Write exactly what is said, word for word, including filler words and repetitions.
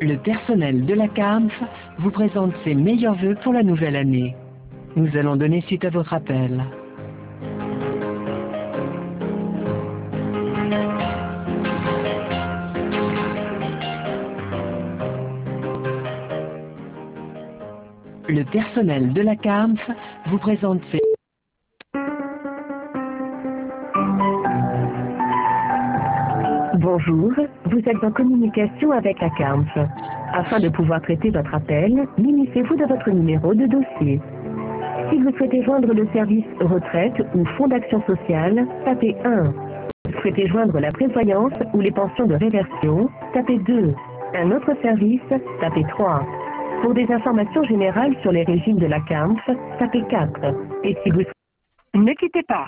Le personnel de la C A M F vous présente ses meilleurs vœux pour la nouvelle année. Nous allons donner suite à votre appel. Le personnel de la C A M F vous présente ses... Bonjour, vous êtes en communication avec la C A M F. Afin de pouvoir traiter votre appel, munissez-vous de votre numéro de dossier. Si vous souhaitez joindre le service retraite ou fonds d'action sociale, tapez un. Vous souhaitez joindre la prévoyance ou les pensions de réversion, tapez deux. Un autre service, tapez trois. Pour des informations générales sur les régimes de la C A M F, tapez quatre. Et si vous... Ne quittez pas.